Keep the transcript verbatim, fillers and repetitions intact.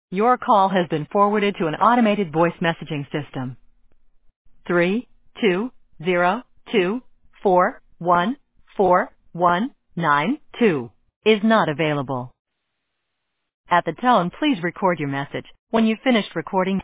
Your call has been forwarded to an automated voice messaging system. Three two zero two four one four one nine two is not available. At the tone, please record your message. When you've finished recording,